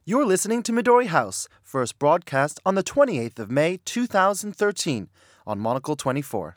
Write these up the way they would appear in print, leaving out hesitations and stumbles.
You're listening to Midori House, first broadcast on the 28th of May 2013 on Monocle 24.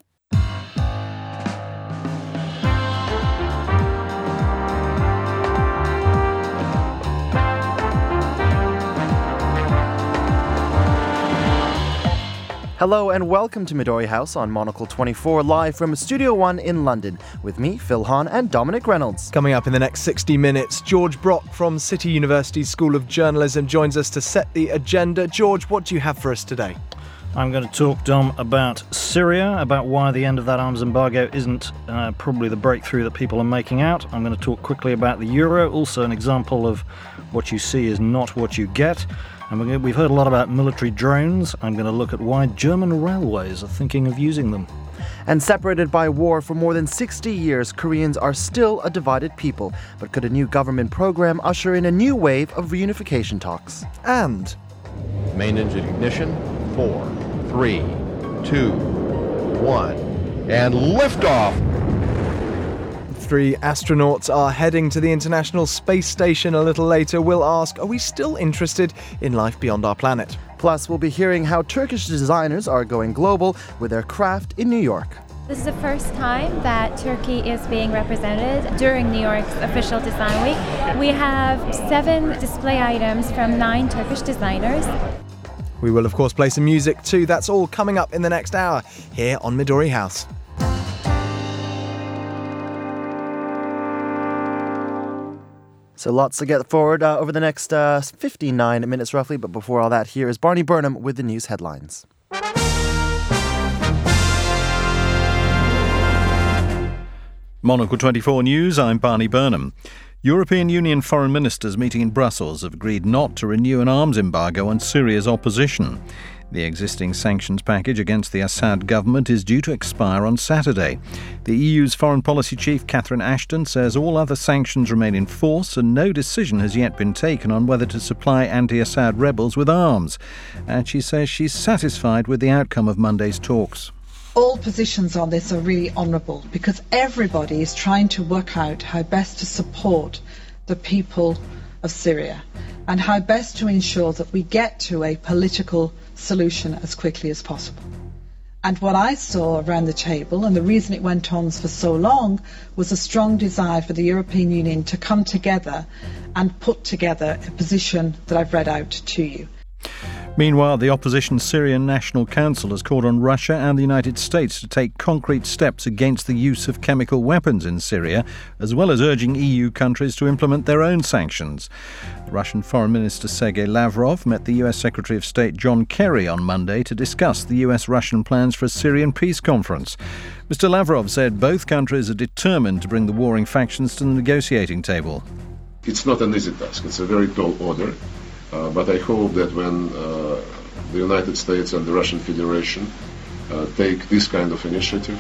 Hello and welcome to Midori House on Monocle 24, live from Studio One in London, with me, Phil Hahn, and Dominic Reynolds. Coming up in the next 60 minutes, George Brock from City University School of Journalism joins us to set the agenda. George, what do you have for us today? I'm going to talk, Dom, about Syria, about why the end of that arms embargo isn't probably the breakthrough that people are making out. I'm going to talk quickly about the euro, also an example of what you see is not what you get. And we've heard a lot about military drones. I'm going to look at why German railways are thinking of using them. And separated by war for more than 60 years, Koreans are still a divided people. But could a new government program usher in a new wave of reunification talks? And main engine ignition, 4, 3, 2, 1, and liftoff! 3 astronauts are heading to the International Space Station a little later. We'll ask, are we still interested in life beyond our planet? Plus, we'll be hearing how Turkish designers are going global with their craft in New York. This is the first time that Turkey is being represented during New York's official design week. We have 7 display items from 9 Turkish designers. We will, of course, play some music too. That's all coming up in the next hour here on Midori House. So lots to get forward over the next 59 minutes roughly. But before all that, here is Barney Burnham with the news headlines. Monocle 24 News, I'm Barney Burnham. European Union foreign ministers meeting in Brussels have agreed not to renew an arms embargo on Syria's opposition. The existing sanctions package against the Assad government is due to expire on Saturday. The EU's foreign policy chief, Catherine Ashton, says all other sanctions remain in force and no decision has yet been taken on whether to supply anti-Assad rebels with arms. And she says she's satisfied with the outcome of Monday's talks. All positions on this are really honourable because everybody is trying to work out how best to support the people of Syria and how best to ensure that we get to a political solution as quickly as possible. And what I saw around the table, and the reason it went on for so long, was a strong desire for the European Union to come together and put together a position that I've read out to you. Meanwhile, the opposition Syrian National Council has called on Russia and the United States to take concrete steps against the use of chemical weapons in Syria, as well as urging EU countries to implement their own sanctions. The Russian Foreign Minister Sergei Lavrov met the US Secretary of State John Kerry on Monday to discuss the US-Russian plans for a Syrian peace conference. Mr. Lavrov said both countries are determined to bring the warring factions to the negotiating table. It's not an easy task. It's a very tall order. But I hope that when the United States and the Russian Federation take this kind of initiative,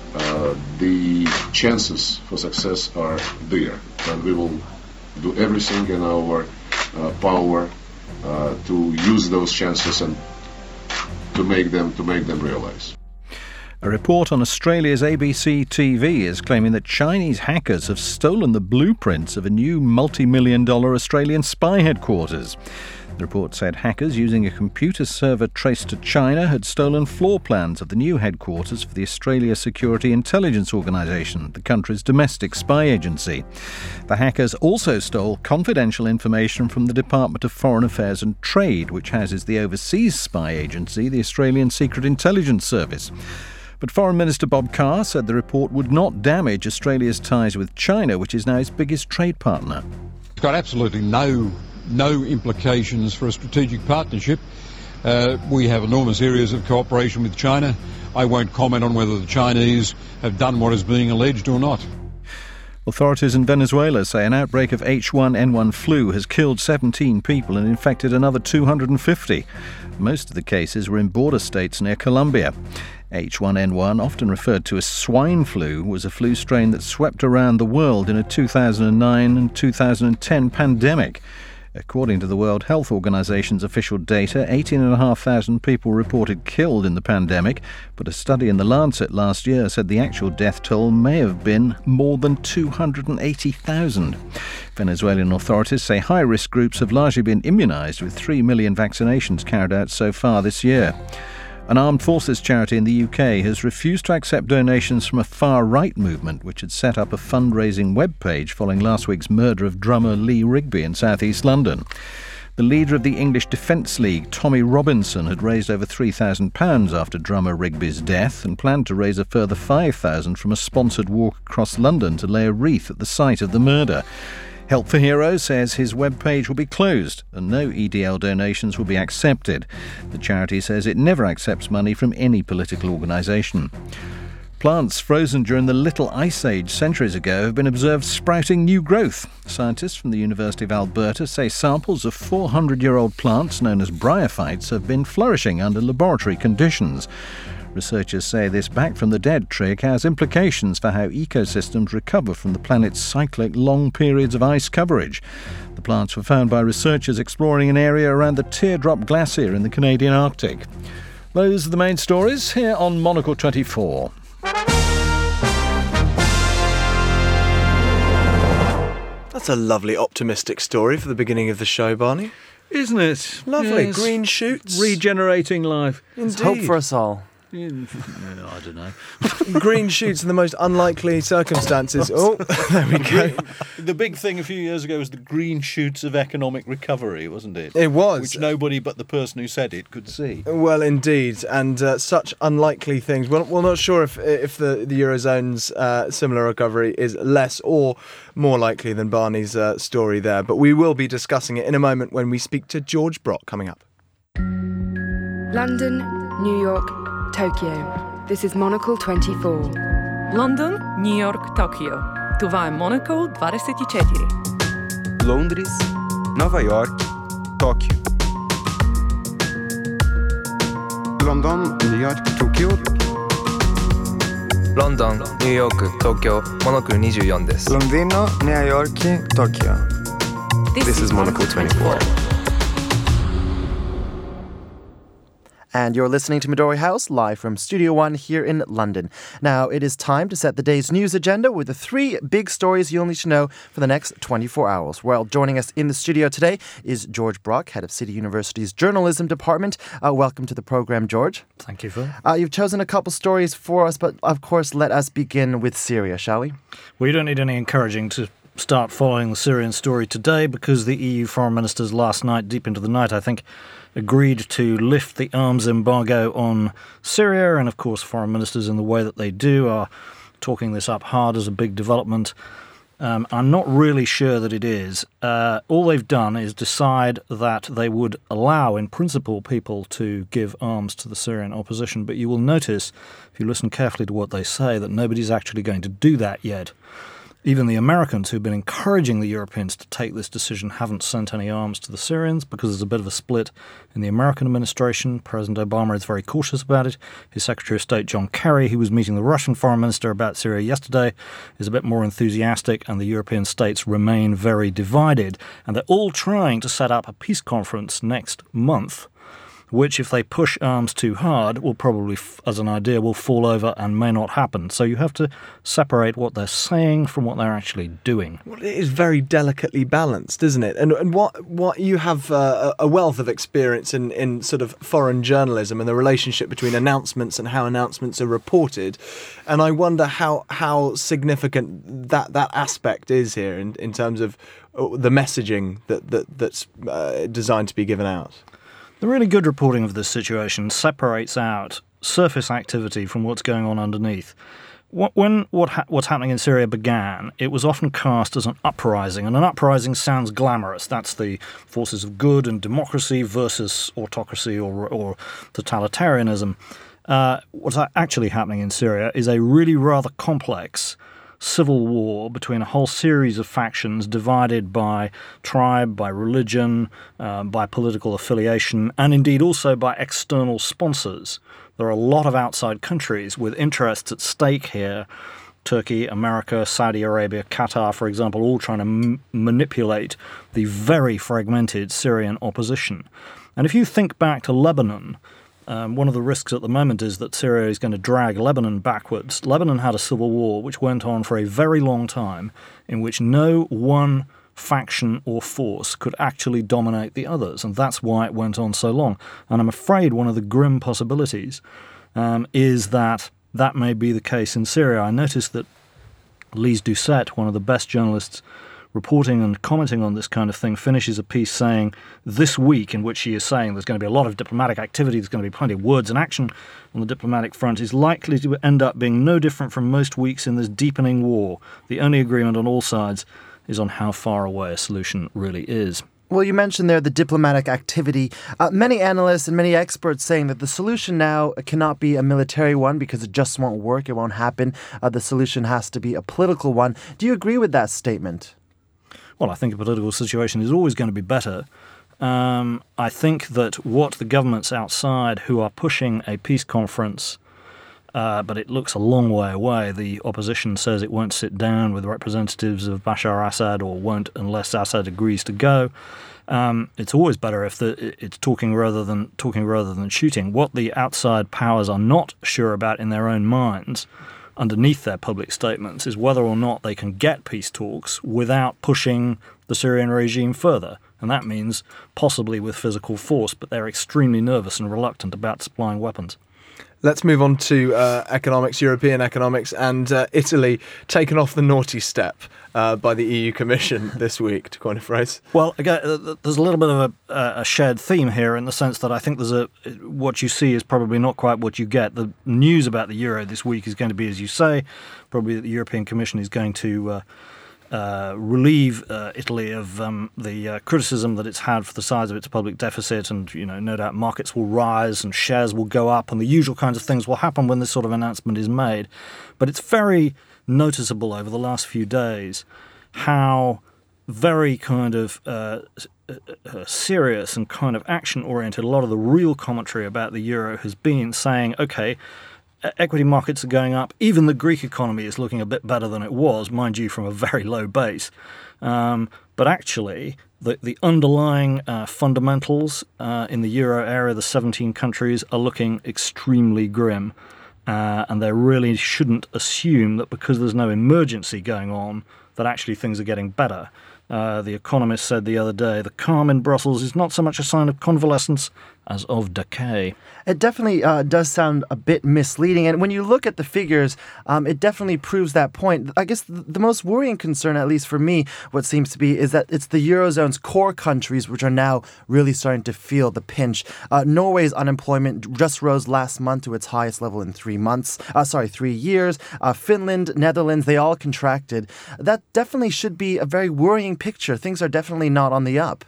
the chances for success are there. And we will do everything in our power to use those chances and to make them realize. A report on Australia's ABC TV is claiming that Chinese hackers have stolen the blueprints of a new multi-million-dollar Australian spy headquarters. The report said hackers using a computer server traced to China had stolen floor plans of the new headquarters for the Australia Security Intelligence Organisation, the country's domestic spy agency. The hackers also stole confidential information from the Department of Foreign Affairs and Trade, which houses the overseas spy agency, the Australian Secret Intelligence Service. But Foreign Minister Bob Carr said the report would not damage Australia's ties with China, which is now its biggest trade partner. It's got absolutely no implications for a strategic partnership. We have enormous areas of cooperation with China. I won't comment on whether the Chinese have done what is being alleged or not. Authorities in Venezuela say an outbreak of H1N1 flu has killed 17 people and infected another 250. Most of the cases were in border states near Colombia. H1N1, often referred to as swine flu, was a flu strain that swept around the world in a 2009 and 2010 pandemic. According to the World Health Organization's official data, 18,500 people reported killed in the pandemic, but a study in The Lancet last year said the actual death toll may have been more than 280,000. Venezuelan authorities say high-risk groups have largely been immunised, with 3 million vaccinations carried out so far this year. An armed forces charity in the UK has refused to accept donations from a far-right movement which had set up a fundraising webpage following last week's murder of drummer Lee Rigby in south-east London. The leader of the English Defence League, Tommy Robinson, had raised over £3,000 after drummer Rigby's death and planned to raise a further £5,000 from a sponsored walk across London to lay a wreath at the site of the murder. Help for Heroes says his webpage will be closed and no EDL donations will be accepted. The charity says it never accepts money from any political organisation. Plants frozen during the Little Ice Age centuries ago have been observed sprouting new growth. Scientists from the University of Alberta say samples of 400-year-old plants known as bryophytes have been flourishing under laboratory conditions. Researchers say this back-from-the-dead trick has implications for how ecosystems recover from the planet's cyclic long periods of ice coverage. The plants were found by researchers exploring an area around the Teardrop Glacier in the Canadian Arctic. Those are the main stories here on Monocle 24. That's a lovely optimistic story for the beginning of the show, Barney. Isn't it? Lovely. Yes. Green shoots. Regenerating life. Indeed. Hope for us all. I don't know. Green shoots in the most unlikely circumstances. Oh, there we go. The big thing a few years ago was the green shoots of economic recovery, wasn't it? It was. Which nobody but the person who said it could see. Well, indeed, and such unlikely things. We're not sure if the Eurozone's similar recovery is less or more likely than Barney's story there, but we will be discussing it in a moment when we speak to George Brock coming up. London, New York, Tokyo. This is Monocle 24. London, New York, Tokyo. Това е Monocle 24. Londres, Nova York, Tóquio. London, New York, Tokyo. London, New York, Tokyo. Monocle 24です。 Londino, New York, Tokyo. This is Monocle 24. And you're listening to Midori House, live from Studio One here in London. Now, it is time to set the day's news agenda with the 3 big stories you'll need to know for the next 24 hours. Well, joining us in the studio today is George Brock, head of City University's Journalism Department. Welcome to the program, George. Thank you, Phil. You've chosen a couple stories for us, but of course, let us begin with Syria, shall we? Well, you don't need any encouraging to start following the Syrian story today because the EU foreign ministers last night, deep into the night, I think, agreed to lift the arms embargo on Syria. And, of course, foreign ministers, in the way that they do, are talking this up hard as a big development. I'm not really sure that it is. All they've done is decide that they would allow, in principle, people to give arms to the Syrian opposition. But you will notice, if you listen carefully to what they say, that nobody's actually going to do that yet. Even the Americans, who've been encouraging the Europeans to take this decision, haven't sent any arms to the Syrians because there's a bit of a split in the American administration. President Obama is very cautious about it. His Secretary of State, John Kerry, who was meeting the Russian foreign minister about Syria yesterday, is a bit more enthusiastic, and the European states remain very divided. And they're all trying to set up a peace conference next month, which, if they push arms too hard, will probably, as an idea, will fall over and may not happen. So you have to separate what they're saying from what they're actually doing. Well, it is very delicately balanced, isn't it? And what you have a wealth of experience in sort of foreign journalism and the relationship between announcements and how announcements are reported. And I wonder how significant that aspect is here in terms of the messaging that's designed to be given out. The really good reporting of this situation separates out surface activity from what's going on underneath. When what's happening in Syria began, it was often cast as an uprising, and an uprising sounds glamorous. That's the forces of good and democracy versus autocracy or totalitarianism. What's actually happening in Syria is a really rather complex civil war between a whole series of factions divided by tribe, by religion, by political affiliation, and indeed also by external sponsors. There are a lot of outside countries with interests at stake here Turkey, America, Saudi Arabia, Qatar, for example, all trying to manipulate the very fragmented Syrian opposition. And if you think back to Lebanon, one of the risks at the moment is that Syria is going to drag Lebanon backwards. Lebanon had a civil war which went on for a very long time, in which no one faction or force could actually dominate the others, and that's why it went on so long. And I'm afraid one of the grim possibilities is that may be the case in Syria. I noticed that Lise Doucette, one of the best journalists reporting and commenting on this kind of thing, finishes a piece saying this week, in which she is saying there's going to be a lot of diplomatic activity, there's going to be plenty of words and action on the diplomatic front, is likely to end up being no different from most weeks in this deepening war. The only agreement on all sides is on how far away a solution really is. Well, you mentioned there the diplomatic activity. Many analysts and many experts saying that the solution now cannot be a military one because it just won't work, it won't happen. The solution has to be a political one. Do you agree with that statement? Well, I think a political situation is always going to be better. I think that what the governments outside who are pushing a peace conference, but it looks a long way away. The opposition says it won't sit down with representatives of Bashar Assad, or won't unless Assad agrees to go. It's always better if it's talking rather than shooting. What the outside powers are not sure about in their own minds, underneath their public statements, is whether or not they can get peace talks without pushing the Syrian regime further. And that means possibly with physical force, but they're extremely nervous and reluctant about supplying weapons. Let's move on to economics, European economics, and Italy taken off the naughty step by the EU Commission this week, to coin a phrase. Well, again, there's a little bit of a shared theme here, in the sense that I think what you see is probably not quite what you get. The news about the euro this week is going to be, as you say, probably that the European Commission is going to relieve Italy of the criticism that it's had for the size of its public deficit, and no doubt markets will rise and shares will go up, and the usual kinds of things will happen when this sort of announcement is made. But it's very noticeable over the last few days how very kind of serious and kind of action-oriented a lot of the real commentary about the euro has been, saying, okay, equity markets are going up. Even the Greek economy is looking a bit better than it was, mind you, from a very low base. But actually, the underlying fundamentals in the euro area, the 17 countries, are looking extremely grim. And they really shouldn't assume that because there's no emergency going on, that actually things are getting better. The Economist said the other day, the calm in Brussels is not so much a sign of convalescence as of decay. It definitely does sound a bit misleading. And when you look at the figures, it definitely proves that point. I guess the most worrying concern, at least for me, what seems to be, is that it's the Eurozone's core countries which are now really starting to feel the pinch. Norway's unemployment just rose last month to its highest level in 3 years. Finland, Netherlands, they all contracted. That definitely should be a very worrying picture. Things are definitely not on the up.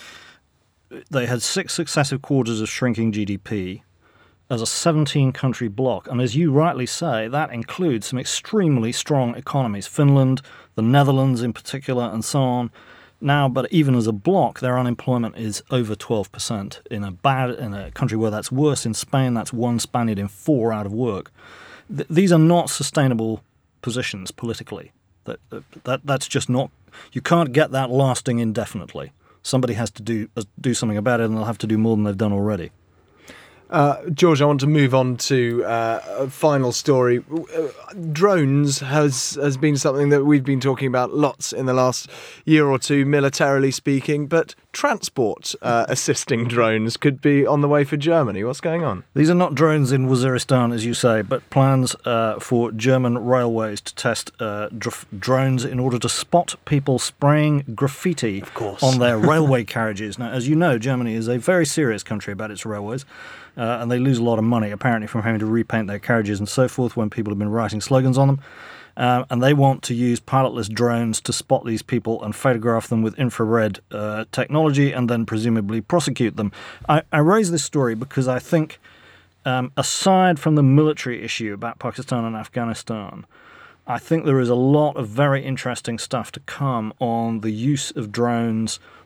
They had 6 successive quarters of shrinking GDP as a 17-country bloc. And as you rightly say, that includes some extremely strong economies. Finland, the Netherlands in particular, and so on. Now, but even as a bloc, their unemployment is over 12%. In a country where that's worse, in Spain, that's 1 Spaniard in 4 out of work. These are not sustainable positions politically. That's just not... You can't get that lasting indefinitely. Somebody has to do something about it, and they'll have to do more than they've done already. George, I want to move on to a final story. Drones has been something that we've been talking about lots in the last year or two, militarily speaking, but transport assisting drones could be on the way for Germany. What's going on? These are not drones in Waziristan, as you say, but plans for German railways to test drones in order to spot people spraying graffiti on their railway carriages. Now, as you know, Germany is a very serious country about its railways. And they lose a lot of money, apparently, from having to repaint their carriages and so forth when people have been writing slogans on them. And they want to use pilotless drones to spot these people and photograph them with infrared technology and then presumably prosecute them. I raise this story because I think, aside from the military issue about Pakistan and Afghanistan, I think there is a lot of very interesting stuff to come on the use of drones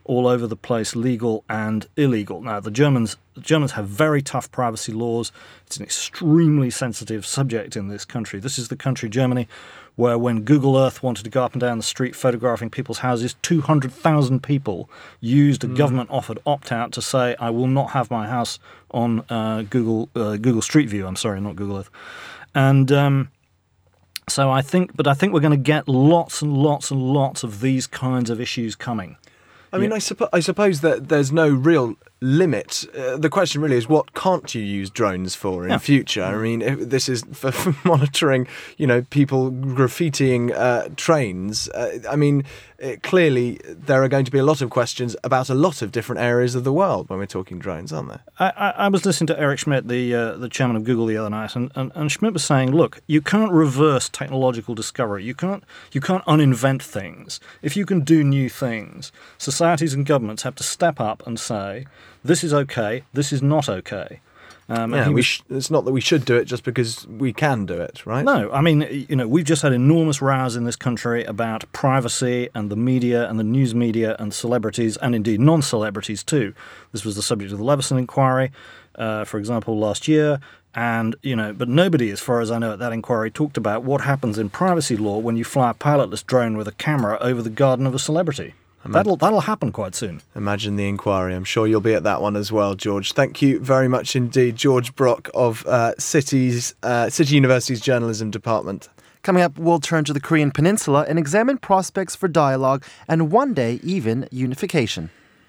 all over the place, legal and illegal. Now, the Germans have very tough privacy laws. It's an extremely sensitive subject in this country. This is the country, Germany, where when Google Earth wanted to go up and down the street photographing people's houses, 200,000 people used a government-offered opt-out to say, I will not have my house on Google Street View. I'm sorry, not Google Earth. And so I think we're going to get lots and lots and lots of these kinds of issues coming. I mean, I suppose that there's no real limit. The question really is, what can't you use drones for in future? I mean, if this is for monitoring, people graffitiing trains. I mean, clearly there are going to be a lot of questions about a lot of different areas of the world when we're talking drones, aren't there? I was listening to Eric Schmidt, the chairman of Google, the other night, and Schmidt was saying, look, you can't reverse technological discovery. You can't uninvent things. If you can do new things, societies and governments have to step up and say, this is okay, this is not okay. It's not that we should do it just because we can do it, right? No, I mean, we've just had enormous rows in this country about privacy and the media and the news media and celebrities and indeed non-celebrities too. This was the subject of the Leveson inquiry, for example, last year. And, but nobody, as far as I know, at that inquiry talked about what happens in privacy law when you fly a pilotless drone with a camera over the garden of a celebrity. That'll happen quite soon. Imagine the inquiry. I'm sure you'll be at that one as well, George. Thank you very much indeed, George Brock of City University's Journalism Department. Coming up, we'll turn to the Korean Peninsula and examine prospects for dialogue and one day even unification.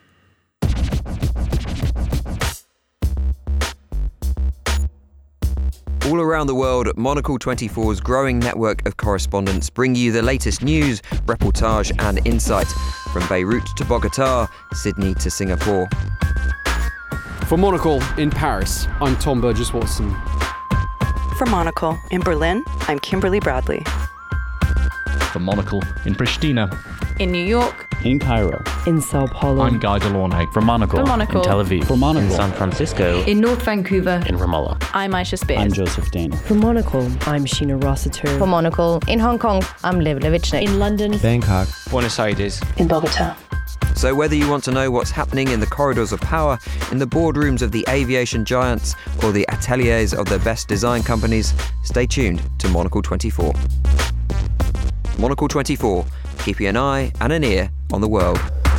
All around the world, Monocle 24's growing network of correspondents bring you the latest news, reportage and insight from Beirut to Bogota, Sydney to Singapore. For Monocle in Paris, I'm Tom Burgess-Watson. For Monocle in Berlin, I'm Kimberly Bradley. For Monocle in Pristina. In New York. In Cairo. In Sao Paulo. I'm Guy Delorme. For Monocle. For Monocle. In Tel Aviv. For Monocle. In San Francisco. In North Vancouver. In Ramallah. I'm Aisha Spears. I'm Joseph Dana. For Monocle, I'm Sheena Rossiter. For Monocle in Hong Kong, I'm Liv Levitchnik. In London. Bangkok. Buenos Aires. In Bogota. So whether you want to know what's happening in the corridors of power, in the boardrooms of the aviation giants, or the ateliers of the best design companies, stay tuned to Monocle 24. Monocle 24, keeping an eye and an ear on the world.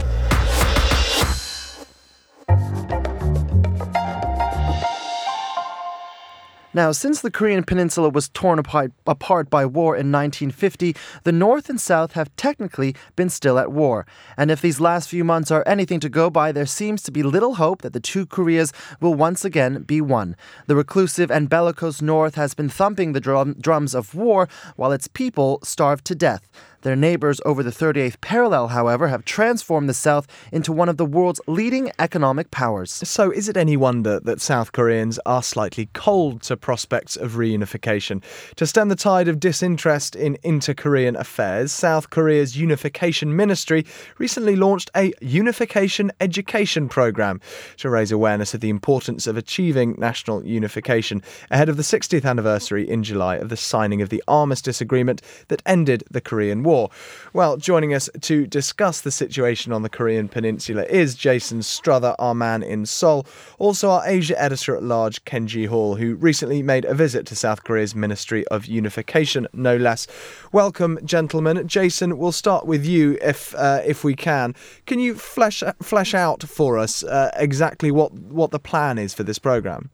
Now, since the Korean Peninsula was torn apart by war in 1950, the North and South have technically been still at war. And if these last few months are anything to go by, there seems to be little hope that the two Koreas will once again be one. The reclusive and bellicose North has been thumping the drums of war while its people starve to death. Their neighbors over the 38th parallel, however, have transformed the South into one of the world's leading economic powers. So is it any wonder that South Koreans are slightly cold to prospects of reunification? To stem the tide of disinterest in inter-Korean affairs, South Korea's Unification Ministry recently launched a unification education program to raise awareness of the importance of achieving national unification ahead of the 60th anniversary in July of the signing of the Armistice Agreement that ended the Korean War. Well, joining us to discuss the situation on the Korean Peninsula is Jason Struther, our man in Seoul, also our Asia editor-at-large, Kenji Hall, who recently made a visit to South Korea's Ministry of Unification, no less. Welcome, gentlemen. Jason, we'll start with you if we can. Can you flesh out for us exactly what the plan is for this program?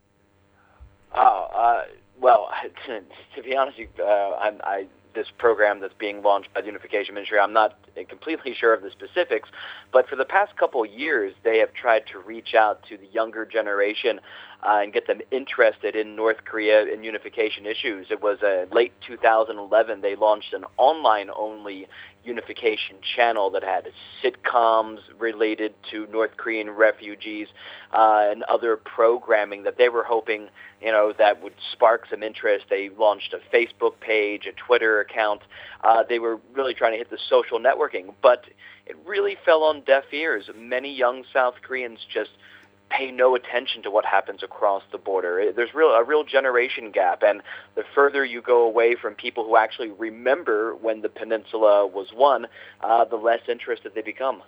Well, to be honest, this program that's being launched by the Unification Ministry, I'm not completely sure of the specifics, but for the past couple of years, they have tried to reach out to the younger generation and get them interested in North Korea and unification issues. It was late 2011, they launched an online-only unification channel that had sitcoms related to North Korean refugees and other programming that they were hoping, that would spark some interest. They launched a Facebook page, a Twitter account. They were really trying to hit the social networking, but it really fell on deaf ears. Many young South Koreans just pay no attention to what happens across the border. There's a real generation gap, and the further you go away from people who actually remember when the peninsula was won, the less interested they become.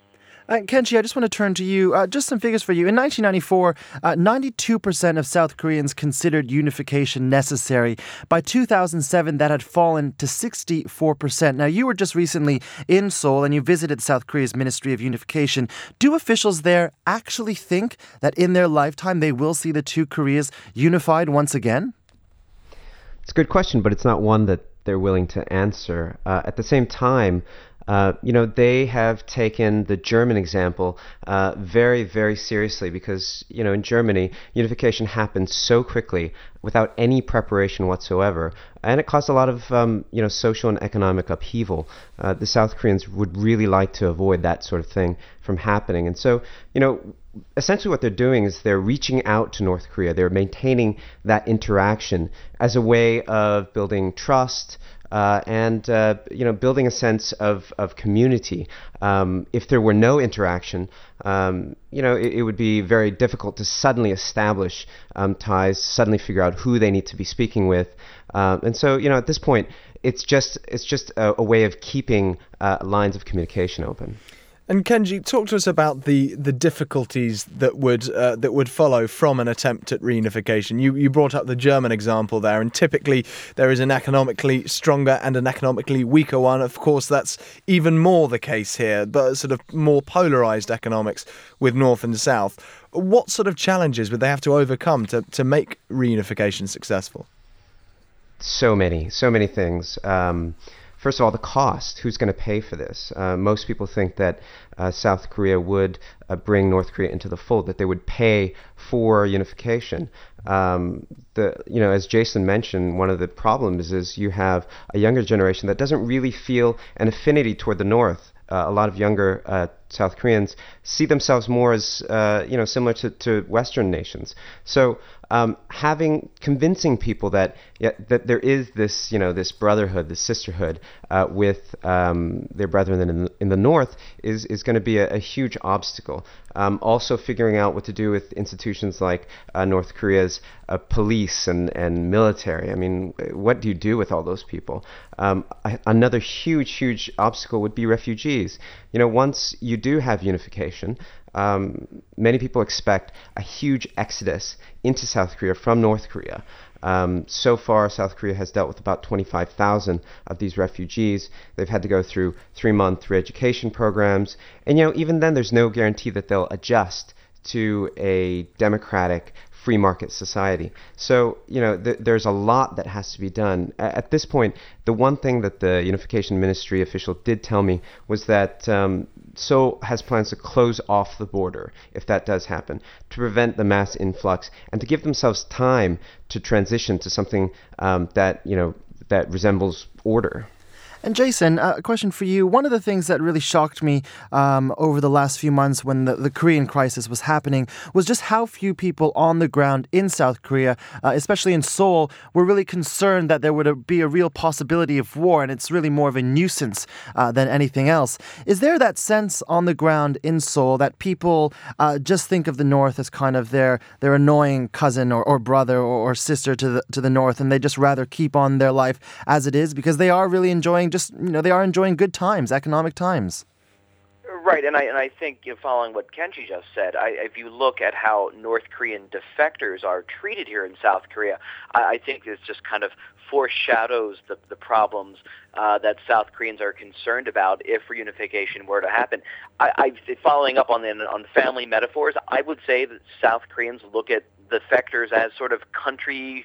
Kenji, I just want to turn to you. Just some figures for you. In 1994, 92% of South Koreans considered unification necessary. By 2007, that had fallen to 64%. Now, you were just recently in Seoul and you visited South Korea's Ministry of Unification. Do officials there actually think that in their lifetime they will see the two Koreas unified once again? It's a good question, but it's not one that they're willing to answer. At the same time, they have taken the German example very, very seriously because, in Germany, unification happened so quickly without any preparation whatsoever. And it caused a lot of, social and economic upheaval. The South Koreans would really like to avoid that sort of thing from happening. And so, essentially what they're doing is they're reaching out to North Korea. They're maintaining that interaction as a way of building trust, and building a sense of community. If there were no interaction, it would be very difficult to suddenly establish ties, suddenly figure out who they need to be speaking with. And so, at this point, it's just a way of keeping lines of communication open. And Kenji, talk to us about the difficulties that would follow from an attempt at reunification. You brought up the German example there, and typically there is an economically stronger and an economically weaker one. Of course, that's even more the case here, but sort of more polarized economics with North and South. What sort of challenges would they have to overcome to make reunification successful? So many things. First of all, the cost. Who's going to pay for this? Most people think that South Korea would bring North Korea into the fold, that they would pay for unification. As Jason mentioned, one of the problems is you have a younger generation that doesn't really feel an affinity toward the North. A lot of younger South Koreans see themselves more as similar to Western nations. So convincing people that there is this brotherhood, this sisterhood with their brethren in the North is going to be a huge obstacle. Also figuring out what to do with institutions like North Korea's police and military. I mean, what do you do with all those people? Another huge obstacle would be refugees. Once you do have unification, many people expect a huge exodus into South Korea from North Korea. So far, South Korea has dealt with about 25,000 of these refugees. They've had to go through 3-month re-education programs. And, even then, there's no guarantee that they'll adjust to a democratic, free market society. So, there's a lot that has to be done. At this point, the one thing that the Unification Ministry official did tell me was that Seoul has plans to close off the border, if that does happen, to prevent the mass influx and to give themselves time to transition to something that resembles order. And Jason, a question for you. One of the things that really shocked me over the last few months when the Korean crisis was happening was just how few people on the ground in South Korea, especially in Seoul, were really concerned that there would be a real possibility of war, and it's really more of a nuisance than anything else. Is there that sense on the ground in Seoul that people just think of the North as kind of their annoying cousin or brother or sister to the North, and they just rather keep on their life as it is because they are really enjoying they are enjoying good times, economic times? Right, and I think, following what Kenji just said, if you look at how North Korean defectors are treated here in South Korea, I think this just kind of foreshadows the problems that South Koreans are concerned about if reunification were to happen. Following up on family metaphors, I would say that South Koreans look at defectors as sort of country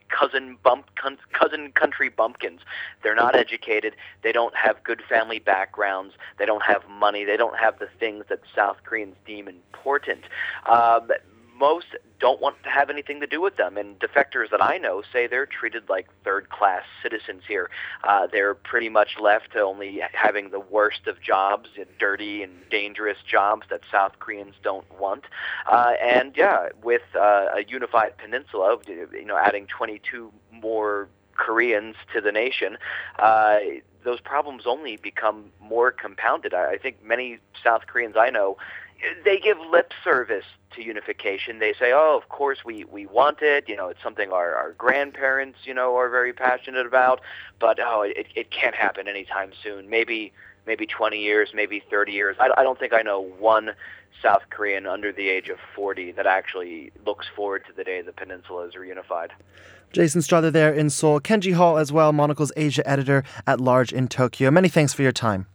bumpkins. They're not educated. They don't have good family backgrounds. They don't have money. They don't have the things that South Koreans deem important. Most don't want to have anything to do with them, and defectors that I know say they're treated like third-class citizens here. They're pretty much left to only having the worst of jobs, dirty and dangerous jobs that South Koreans don't want. With a unified peninsula, adding 22 more Koreans to the nation, those problems only become more compounded. I think many South Koreans I know, they give lip service to unification. They say, oh, of course we want it. It's something our grandparents, are very passionate about. But, it can't happen anytime soon. Maybe maybe 20 years, maybe 30 years. I don't think I know one South Korean under the age of 40 that actually looks forward to the day the peninsula is reunified. Jason Strother there in Seoul. Kenji Hall as well, Monocle's Asia editor at large in Tokyo. Many thanks for your time.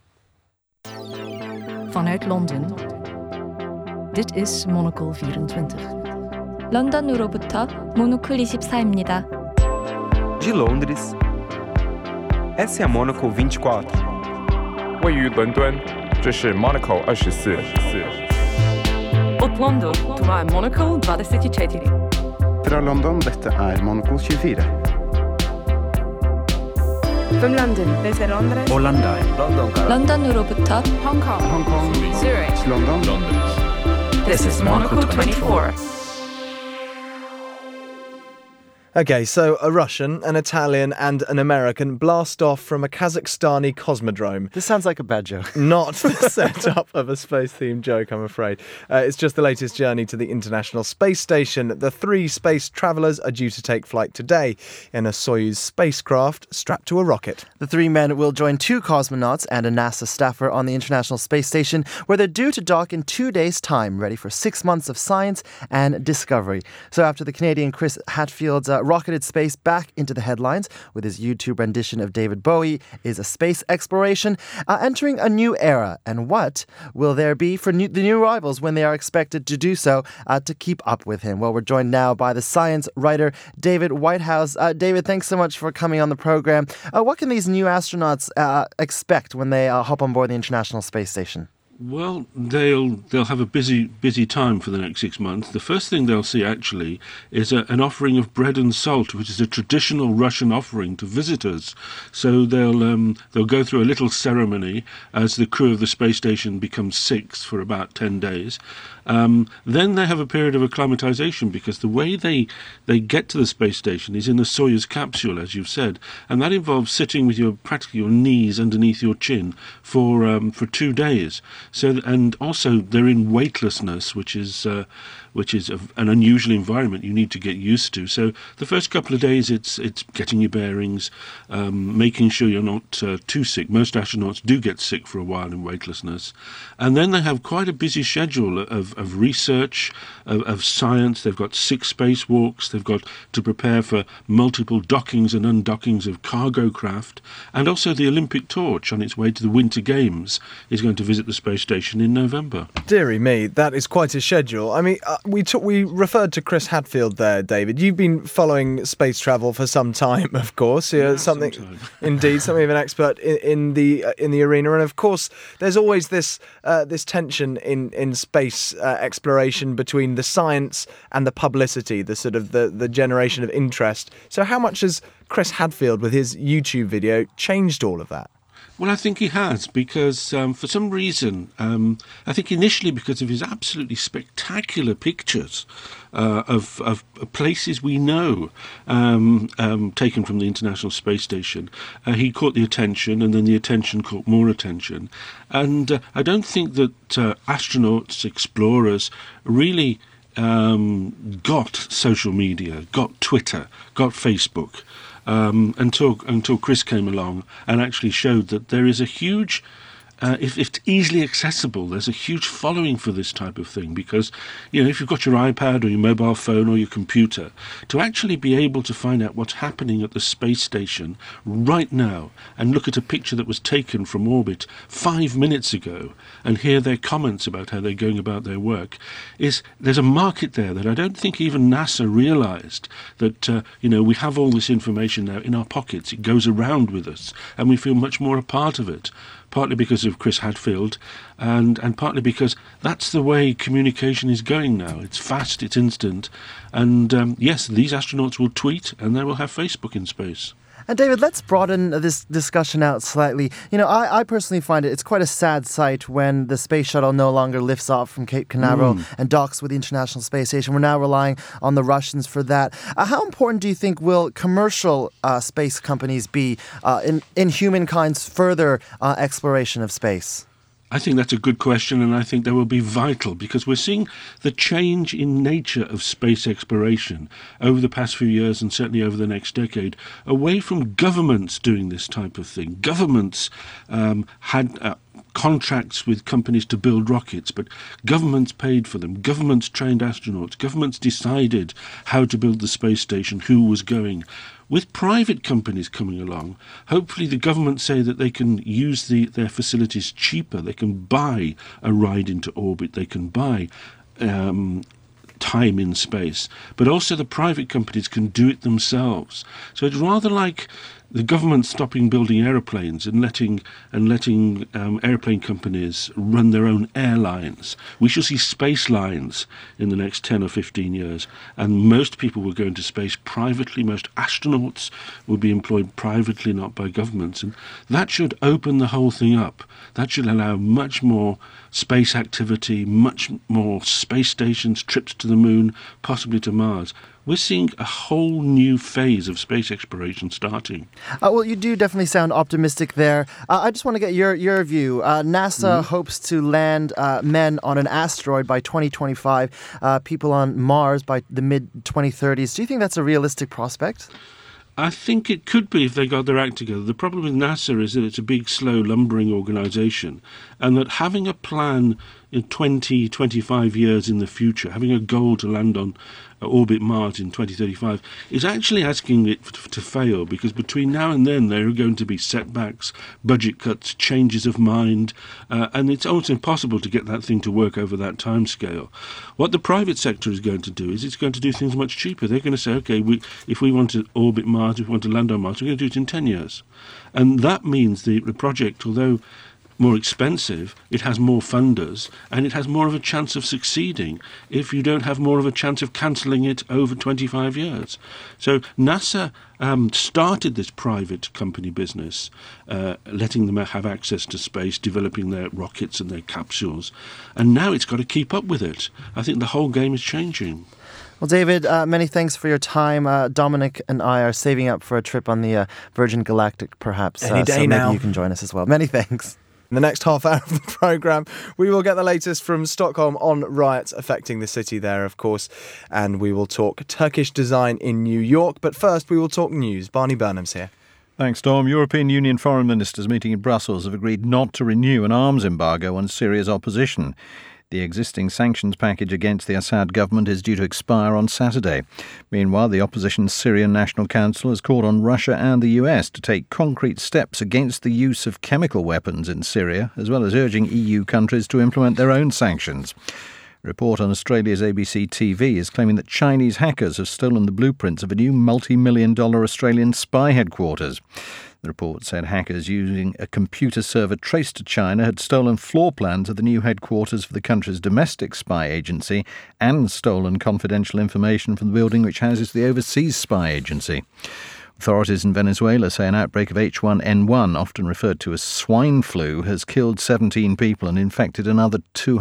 Vanuit Londen. Dit is Monocle 24. 런던으로부터 모노클 24입니다. De Londres, essa é a Monocle 24. 位于伦敦，这是 Monocle 24。 Od London, това е Monocle 24. Fra London, dette er Monocle 24. From London, this is Londres. Orlando. 런던으로부터 Hong Kong, Zurich, London. This is Monocle 24. Okay, so a Russian, an Italian and an American blast off from a Kazakhstani cosmodrome. This sounds like a bad joke. Not the setup of a space-themed joke, I'm afraid. It's just the latest journey to the International Space Station. The 3 space travellers are due to take flight today in a Soyuz spacecraft strapped to a rocket. The 3 men will join 2 cosmonauts and a NASA staffer on the International Space Station, where they're due to dock in 2 days' time, ready for 6 months of science and discovery. So after the Canadian Chris Hadfield's rocketed space back into the headlines with his YouTube rendition of David Bowie is a space exploration entering a new era. And what will there be for the new arrivals when they are expected to do so to keep up with him? Well, we're joined now by the science writer David Whitehouse. David, thanks so much for coming on the program. What can these new astronauts expect when they hop on board the International Space Station? Well, they'll have a busy time for the next 6 months. The first thing they'll see actually is an offering of bread and salt, which is a traditional Russian offering to visitors. So they'll go through a little ceremony as the crew of the space station becomes 6 for about 10 days. Then they have a period of acclimatization because the way they get to the space station is in the Soyuz capsule, as you've said, and that involves sitting with practically your knees underneath your chin for 2 days. So, and also they're in weightlessness, which is an unusual environment you need to get used to. So the first couple of days it's getting your bearings, making sure you're not too sick. Most astronauts do get sick for a while in weightlessness. And then they have quite a busy schedule of research, of science. They've got 6 spacewalks. They've got to prepare for multiple dockings and undockings of cargo craft. And also the Olympic torch on its way to the Winter Games is going to visit the space station in November. Dearie me, that is quite a schedule. I mean, we referred to Chris Hadfield there, David. You've been following space travel for some time, of course. Something of an expert in the arena. And of course, there's always this tension in space exploration between the science and the publicity, the sort of the generation of interest. So how much has Chris Hadfield, with his YouTube video, changed all of that? Well, I think he has, because for some reason, I think initially because of his absolutely spectacular pictures of places we know, taken from the International Space Station, he caught the attention, and then the attention caught more attention. And I don't think that astronauts, explorers, really got social media, got Twitter, got Facebook, until Chris came along and actually showed that there is a huge, if it's easily accessible, there's a huge following for this type of thing, because, if you've got your iPad or your mobile phone or your computer, to actually be able to find out what's happening at the space station right now and look at a picture that was taken from orbit 5 minutes ago and hear their comments about how they're going about their work, there's a market there that I don't think even NASA realized, that, we have all this information now in our pockets. It goes around with us and we feel much more a part of it. Partly because of Chris Hadfield, and partly because that's the way communication is going now. It's fast, it's instant, and yes, these astronauts will tweet and they will have Facebook in space. And David, let's broaden this discussion out slightly. I personally find it's quite a sad sight when the space shuttle no longer lifts off from Cape Canaveral and docks with the International Space Station. We're now relying on the Russians for that. How important do you think will commercial space companies be in humankind's further exploration of space? I think that's a good question, and I think that will be vital, because we're seeing the change in nature of space exploration over the past few years, and certainly over the next decade, away from governments doing this type of thing. Governments had contracts with companies to build rockets, but governments paid for them. Governments trained astronauts. Governments decided how to build the space station, who was going. With private companies coming along, hopefully the governments say that they can use their facilities cheaper. They can buy a ride into orbit. They can buy time in space. But also the private companies can do it themselves. So it's rather like the government stopping building aeroplanes and letting airplane companies run their own airlines. We shall see space lines in the next 10 or 15 years, and most people will go into space privately. Most astronauts will be employed privately, not by governments, and that should open the whole thing up. That should allow much more space activity, much more space stations, trips to the moon, possibly to Mars. We're seeing a whole new phase of space exploration starting. Well, you do definitely sound optimistic there. I just want to get your view. NASA hopes to land men on an asteroid by 2025, people on Mars by the mid-2030s. Do you think that's a realistic prospect? I think it could be if they got their act together. The problem with NASA is that it's a big, slow, lumbering organisation, and that having a plan in 20, 25 years in the future, having a goal to land on orbit Mars in 2035, is actually asking it to fail, because between now and then there are going to be setbacks, budget cuts, changes of mind, and it's almost impossible to get that thing to work over that time scale. What the private sector is going to do is it's going to do things much cheaper. They're going to say, okay, if we want to orbit Mars, if we want to land on Mars, we're going to do it in 10 years. And that means the project, although more expensive, it has more funders, and it has more of a chance of succeeding if you don't have more of a chance of cancelling it over 25 years. So NASA started this private company business, letting them have access to space, developing their rockets and their capsules, and now it's got to keep up with it. I think the whole game is changing. Well, David, many thanks for your time. Dominic and I are saving up for a trip on the Virgin Galactic, perhaps. Any day so now. Maybe you can join us as well. Many thanks. In the next half hour of the programme, we will get the latest from Stockholm on riots affecting the city there, of course, and we will talk Turkish design in New York. But first, we will talk news. Barney Burnham's here. Thanks, Tom. European Union foreign ministers meeting in Brussels have agreed not to renew an arms embargo on Syria's opposition. The existing sanctions package against the Assad government is due to expire on Saturday. Meanwhile, the opposition's Syrian National Council has called on Russia and the US to take concrete steps against the use of chemical weapons in Syria, as well as urging EU countries to implement their own sanctions. A report on Australia's ABC TV is claiming that Chinese hackers have stolen the blueprints of a new multi-million-dollar Australian spy headquarters. The report said hackers using a computer server traced to China had stolen floor plans of the new headquarters for the country's domestic spy agency and stolen confidential information from the building which houses the overseas spy agency. Authorities in Venezuela say an outbreak of H1N1, often referred to as swine flu, has killed 17 people and infected another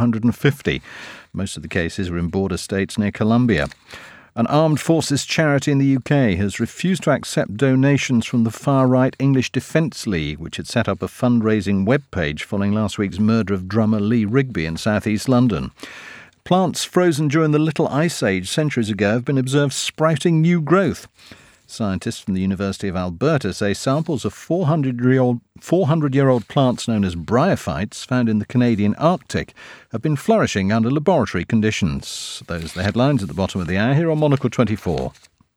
250. Most of the cases were in border states near Colombia. An armed forces charity in the UK has refused to accept donations from the far-right English Defence League, which had set up a fundraising webpage following last week's murder of drummer Lee Rigby in south-east London. Plants frozen during the Little Ice Age centuries ago have been observed sprouting new growth. Scientists from the University of Alberta say samples of 400-year-old plants known as bryophytes found in the Canadian Arctic have been flourishing under laboratory conditions. Those are the headlines at the bottom of the hour here on Monocle 24.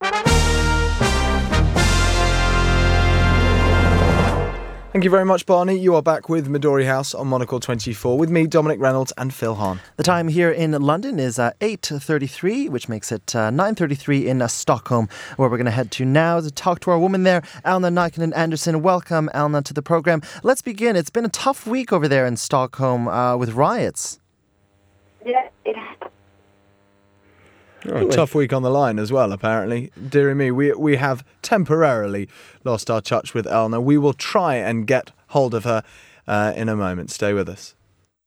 Thank you very much, Barney. You are back with Midori House on Monocle 24 with me, Dominic Reynolds, and Phil Hahn. The time here in London is 8:33, which makes it 9:33 in Stockholm, where we're going to head to now to talk to our woman there, Elna Naikanen-Andersson. Welcome, Elna, to the program. Let's begin. It's been a tough week over there in Stockholm with riots. Yeah, it has. Oh, a tough week on the line as well, apparently. Dear me, we have temporarily lost our touch with Elna. We will try and get hold of her in a moment. Stay with us.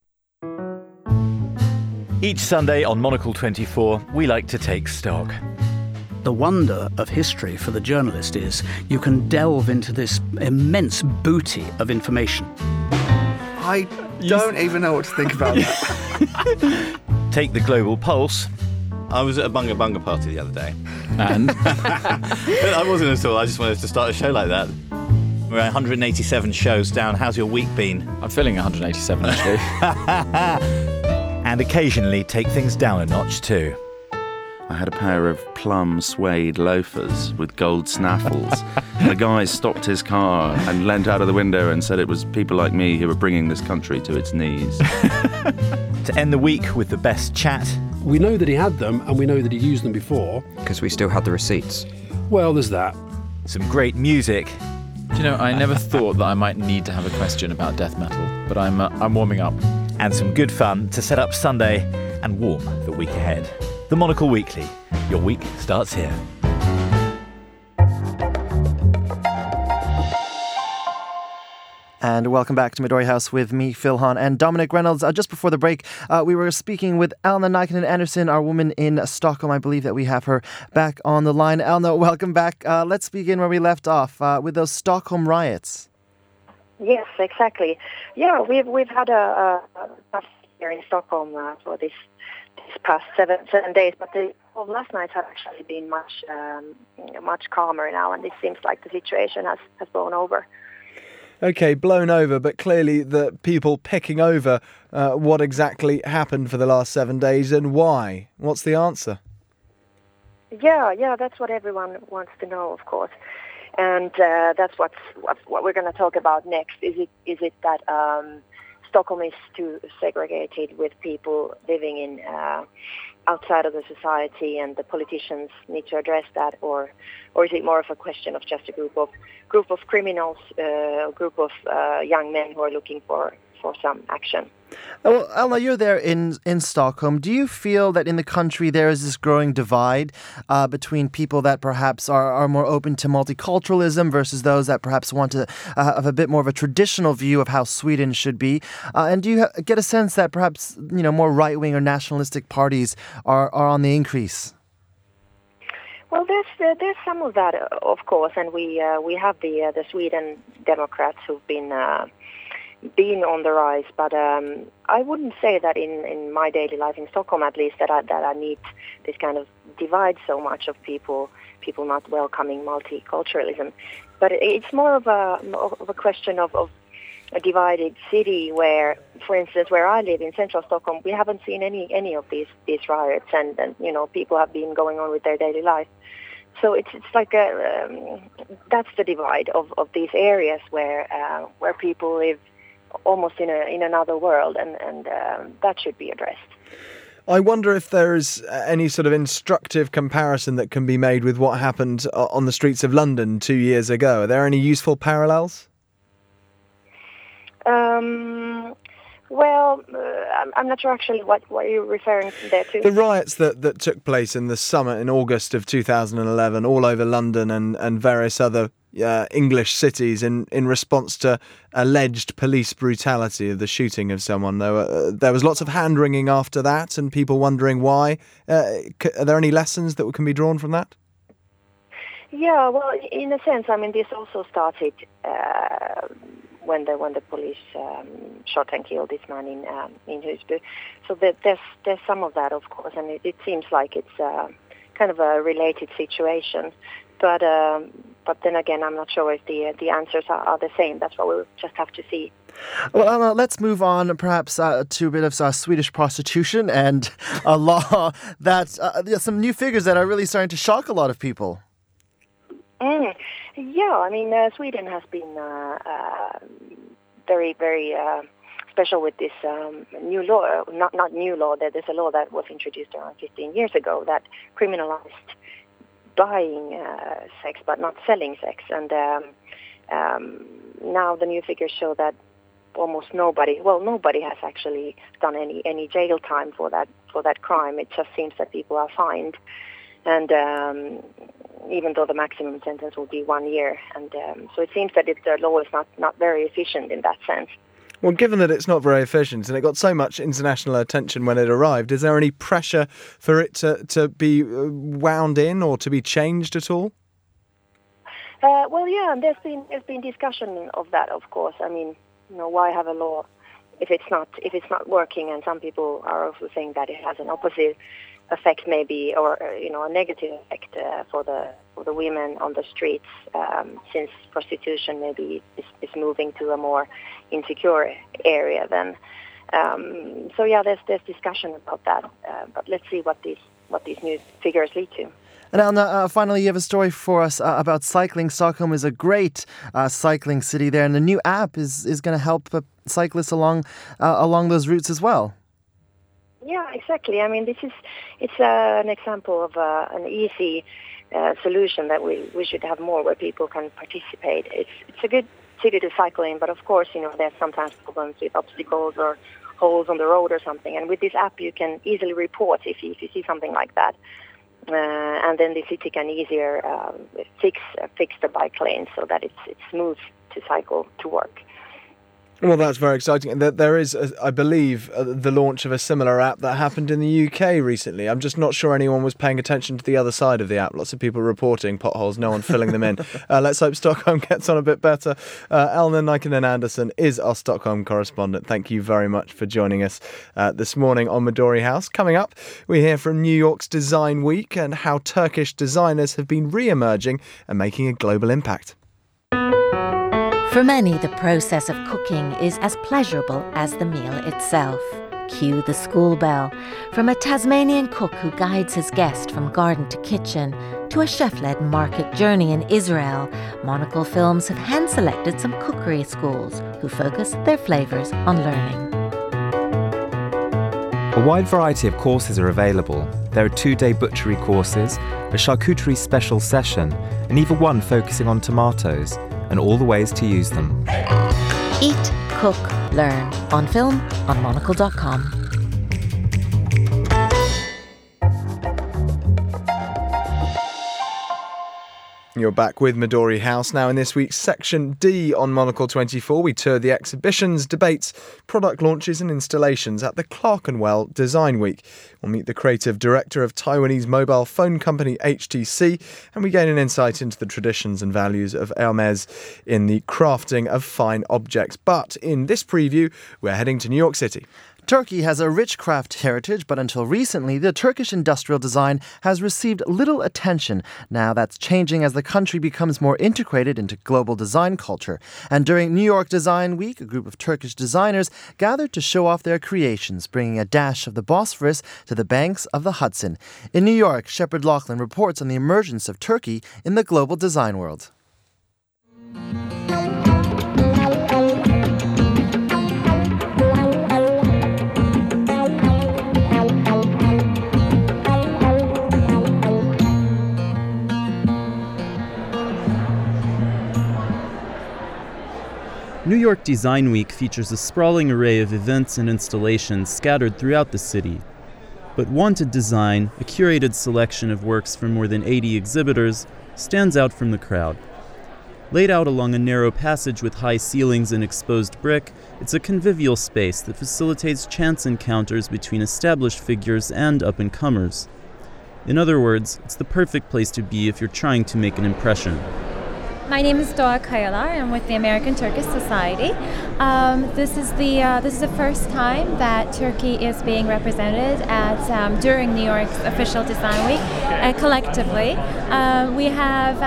Each Sunday on Monocle 24, we like to take stock. The wonder of history for the journalist is you can delve into this immense booty of information. I don't even know what to think about that. Take the global pulse. I was at a Bunga Bunga party the other day. And? I wasn't at all. I just wanted to start a show like that. We're at 187 shows down. How's your week been? I'm feeling 187, actually. And occasionally take things down a notch too. I had a pair of plum suede loafers with gold snaffles. And the guy stopped his car and leant out of the window and said it was people like me who were bringing this country to its knees. To end the week with the best chat. We know that he had them, and we know that he used them before. Because we still had the receipts. Well, there's that. Some great music. Do you know, I never thought that I might need to have a question about death metal, but I'm warming up. And some good fun to set up Sunday and warm the week ahead. The Monocle Weekly. Your week starts here. And welcome back to Midori House with me, Phil Hahn, and Dominic Reynolds. Just before the break, we were speaking with Elna Naikanen-Andersson, our woman in Stockholm. I believe that we have her back on the line. Elna, welcome back. Let's begin where we left off with those Stockholm riots. Yes, exactly. Yeah, we've had a here in Stockholm for this past seven days, but the last night have actually been much calmer now, and it seems like the situation has blown over. Okay, blown over, but clearly the people picking over what exactly happened for the last 7 days and why. What's the answer? Yeah, that's what everyone wants to know, of course, and that's what we're going to talk about next. Is it that Stockholm is too segregated with people living in outside of the society, and the politicians need to address that, or is it more of a question of just a group of criminals, a group of young men who are looking for some action? Well, Elna, you're there in Stockholm. Do you feel that in the country there is this growing divide between people that perhaps are more open to multiculturalism versus those that perhaps want to have a bit more of a traditional view of how Sweden should be? And do you get a sense that perhaps more right-wing or nationalistic parties are on the increase? Well, there's some of that, of course, and we have the Sweden Democrats who've been on the rise, but I wouldn't say that in my daily life in Stockholm, at least, that I meet this kind of divide so much of people not welcoming multiculturalism. But it's more of a question of a divided city where, for instance, where I live in central Stockholm, we haven't seen any of these riots, and people have been going on with their daily life. So it's like that's the divide of these areas where people live almost in another world, and that should be addressed. I wonder if there is any sort of instructive comparison that can be made with what happened on the streets of London 2 years ago. Are there any useful parallels? Well, I'm not sure actually what you're referring there to. The riots that took place in the summer in August of 2011 all over London and various other English cities in response to alleged police brutality of the shooting of someone. There was lots of hand-wringing after that and people wondering why. Are there any lessons that can be drawn from that? Yeah, well, in a sense, I mean, this also started when the police shot and killed this man in Husby. So there's some of that, of course, and it seems like it's kind of a related situation. But then again, I'm not sure if the answers are the same. That's what we'll just have to see. Well, Elna, let's move on perhaps to a bit of Swedish prostitution and a law that some new figures that are really starting to shock a lot of people. Yeah, I mean, Sweden has been very, very special with this new law. Not new law. There's a law that was introduced around 15 years ago that criminalized buying sex but not selling sex. And now the new figures show that almost nobody has actually done any jail time for that crime. It just seems that people are fined. And even though the maximum sentence will be 1 year. And so it seems that the law is not very efficient in that sense. Well, given that it's not very efficient and it got so much international attention when it arrived, is there any pressure for it to be wound in or to be changed at all? Well, yeah, and there's been discussion of that, of course. I mean, why have a law if it's not working, and some people are also saying that it has an opposite effect, maybe, or a negative effect for the women on the streets, since prostitution maybe is moving to a more insecure area then. So yeah, there's discussion about that, but let's see what these new figures lead to. And Elna, finally, you have a story for us about cycling. Stockholm is a great cycling city there, and the new app is going to help cyclists along those routes as well. Yeah, exactly. I mean, it's an example of an easy solution that we should have more, where people can participate. It's a good city to cycle in, but of course, there's sometimes problems with obstacles or holes on the road or something. And with this app, you can easily report if you see something like that. And then the city can easier fix the bike lanes so that it's smooth to cycle to work. Well, that's very exciting. There is, I believe, the launch of a similar app that happened in the UK recently. I'm just not sure anyone was paying attention to the other side of the app. Lots of people reporting potholes, no one filling them in. Let's hope Stockholm gets on a bit better. Elna Nikkanen-Andersson is our Stockholm correspondent. Thank you very much for joining us this morning on Midori House. Coming up, we hear from New York's Design Week and how Turkish designers have been re-emerging and making a global impact. For many, the process of cooking is as pleasurable as the meal itself. Cue the school bell. From a Tasmanian cook who guides his guest from garden to kitchen, to a chef-led market journey in Israel, Monocle Films have hand-selected some cookery schools who focus their flavours on learning. A wide variety of courses are available. There are 2-day butchery courses, a charcuterie special session, and even one focusing on tomatoes, and all the ways to use them. Eat, cook, learn. On film, on monocle.com. You're back with Midori House. Now in this week's Section D on Monocle 24, we tour the exhibitions, debates, product launches and installations at the Clerkenwell Design Week. We'll meet the creative director of Taiwanese mobile phone company HTC, and we gain an insight into the traditions and values of Hermès in the crafting of fine objects. But in this preview, we're heading to New York City. Turkey has a rich craft heritage, but until recently, the Turkish industrial design has received little attention. Now that's changing as the country becomes more integrated into global design culture. And during New York Design Week, a group of Turkish designers gathered to show off their creations, bringing a dash of the Bosphorus to the banks of the Hudson. In New York, Shepard Laughlin reports on the emergence of Turkey in the global design world. New York Design Week features a sprawling array of events and installations scattered throughout the city. But Wanted Design, a curated selection of works from more than 80 exhibitors, stands out from the crowd. Laid out along a narrow passage with high ceilings and exposed brick, it's a convivial space that facilitates chance encounters between established figures and up-and-comers. In other words, it's the perfect place to be if you're trying to make an impression. My name is Doğa Kayalar. I'm with the American Turkish Society. This is the first time that Turkey is being represented at during New York's official Design Week collectively. We have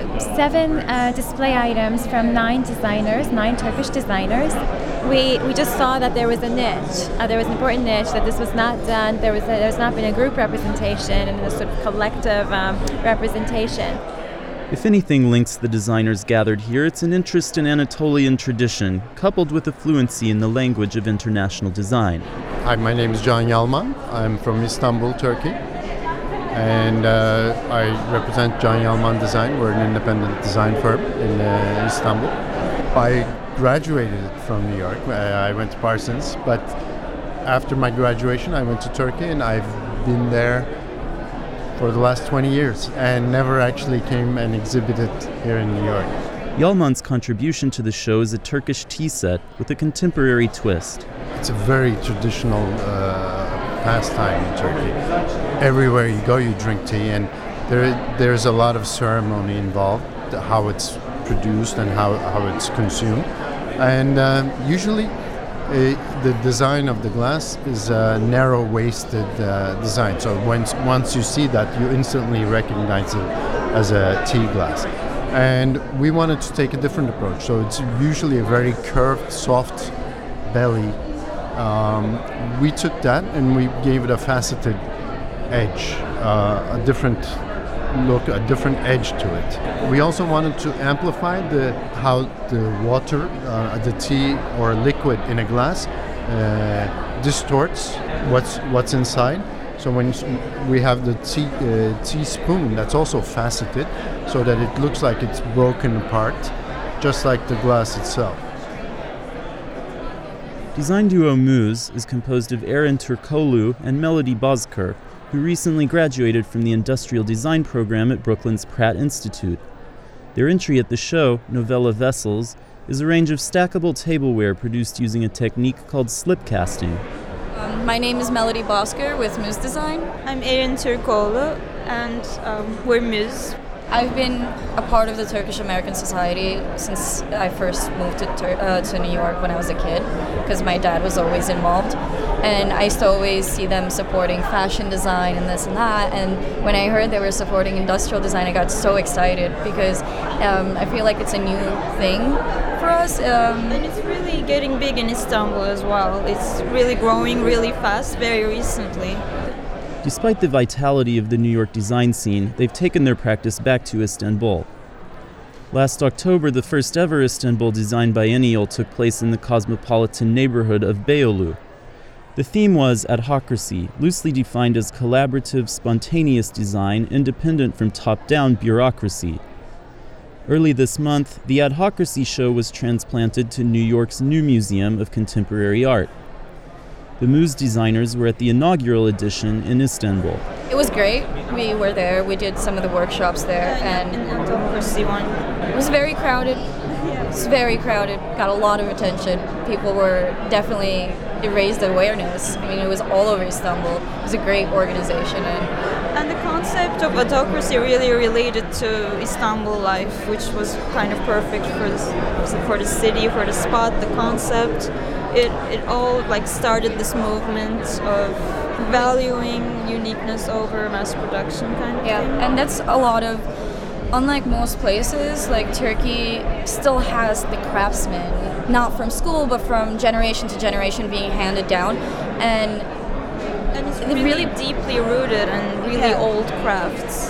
7 display items from 9 Turkish designers. We just saw that there was a niche. There was an important niche that this was not done. There's not been a group representation and a sort of collective representation. If anything links the designers gathered here, it's an interest in Anatolian tradition, coupled with a fluency in the language of international design. Hi, my name is Can Yalman. I'm from Istanbul, Turkey. And I represent Can Yalman Design. We're an independent design firm in Istanbul. I graduated from New York. I went to Parsons. But after my graduation, I went to Turkey, and I've been there for the last 20 years and never actually came and exhibited here in New York. Yalman's contribution to the show is a Turkish tea set with a contemporary twist. It's a very traditional pastime in Turkey. Everywhere you go, you drink tea, and there's a lot of ceremony involved, how it's produced and how it's consumed. And usually the design of the glass is a narrow-waisted design. So once you see that, you instantly recognize it as a tea glass. And we wanted to take a different approach. So it's usually a very curved, soft belly. We took that and we gave it a faceted edge, a different look, a different edge to it. We also wanted to amplify how the water, the tea or liquid in a glass distorts what's inside. So when we have the teaspoon that's also faceted, so that it looks like it's broken apart, just like the glass itself. Design duo Muse is composed of Eren Turkoglu and Melody Bozkır, who recently graduated from the Industrial Design program at Brooklyn's Pratt Institute. Their entry at the show, Novella Vessels, is a range of stackable tableware produced using a technique called slip casting. My name is Melody Bozkır with Muse Design. I'm Eren Turkoglu and we're Muse. I've been a part of the Turkish American Society since I first moved to New York when I was a kid, because my dad was always involved. And I used to always see them supporting fashion design and this and that. And when I heard they were supporting industrial design, I got so excited because I feel like it's a new thing for us. And it's really getting big in Istanbul as well. It's really growing really fast very recently. Despite the vitality of the New York design scene, they've taken their practice back to Istanbul. Last October, the first ever Istanbul Design Biennial took place in the cosmopolitan neighborhood of Beyoğlu. The theme was adhocracy, loosely defined as collaborative, spontaneous design independent from top-down bureaucracy. Early this month, the Adhocracy show was transplanted to New York's New Museum of Contemporary Art. The Muse designers were at the inaugural edition in Istanbul. It was great. We were there. We did some of the workshops there, and it was very crowded. It was very crowded. Got a lot of attention. People were definitely, it raised awareness. I mean, it was all over Istanbul. It was a great organization, and the concept of adhocracy really related to Istanbul life, which was kind of perfect for the city, for the spot, the concept. It all started this movement of valuing uniqueness over mass production kind of thing. And that's a lot of, unlike most places, like Turkey still has the craftsmen, not from school, but from generation to generation being handed down. And it's really deeply rooted and really old crafts.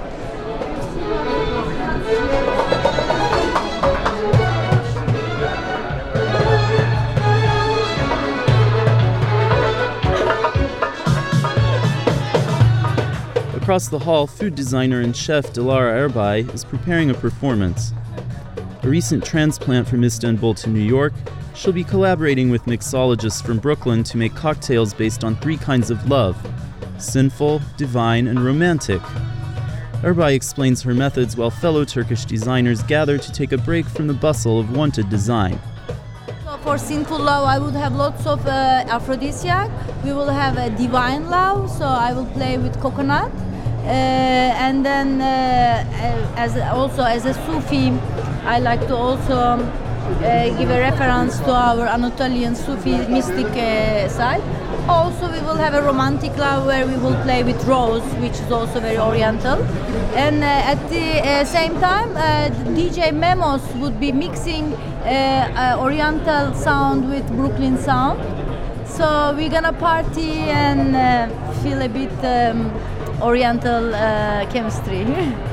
Across the hall, food designer and chef Dilara Erbay is preparing a performance. A recent transplant from Istanbul to New York, she'll be collaborating with mixologists from Brooklyn to make cocktails based on 3 kinds of love: sinful, divine, and romantic. Erbay explains her methods while fellow Turkish designers gather to take a break from the bustle of wanted design. For sinful love, I would have lots of aphrodisiac. We will have a divine love, so I will play with coconut. And then as a Sufi, I like to also give a reference to our Anatolian Sufi mystic side. Also, we will have a romantic love where we will play with rose, which is also very oriental. And at the same time, DJ Memos would be mixing oriental sound with Brooklyn sound. So we're gonna party and feel a bit oriental chemistry.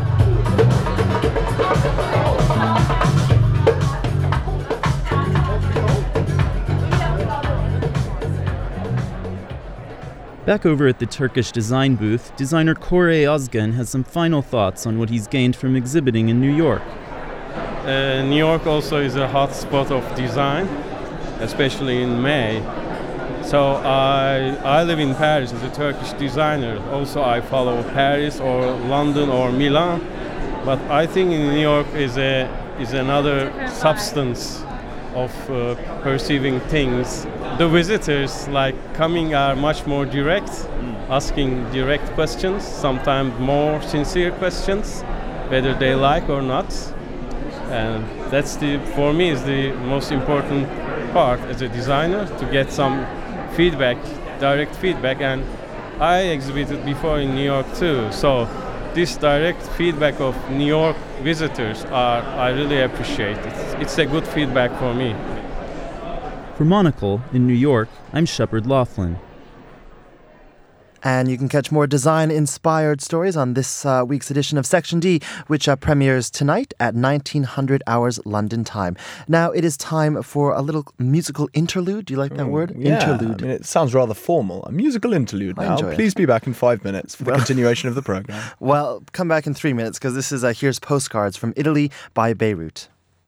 Back over at the Turkish design booth, designer Kore Ozgen has some final thoughts on what he's gained from exhibiting in New York. New York also is a hot spot of design, especially in May. So I live in Paris as a Turkish designer. Also I follow Paris or London or Milan. But I think in New York is another substance of perceiving things. The visitors coming are much more direct, asking direct questions, sometimes more sincere questions, whether they like or not. And that's for me is the most important part as a designer to get some feedback, direct feedback, and I exhibited before in New York too. So this direct feedback of New York visitors I really appreciate. It's a good feedback for me. For Monocle in New York, I'm Shepard Laughlin. And you can catch more design-inspired stories on this week's edition of Section D, which premieres tonight at 1900 hours London time. Now it is time for a little musical interlude. Do you like that word? Yeah, Interlude. I mean, it sounds rather formal. A musical interlude I now. enjoy it. Please be back in 5 minutes for the continuation of the programme. Well, come back in 3 minutes because this is Here's Postcards from Italy by Beirut.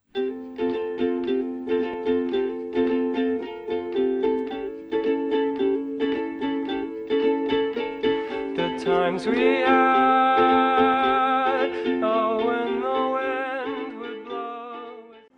Times we had, oh, when the wind would blow.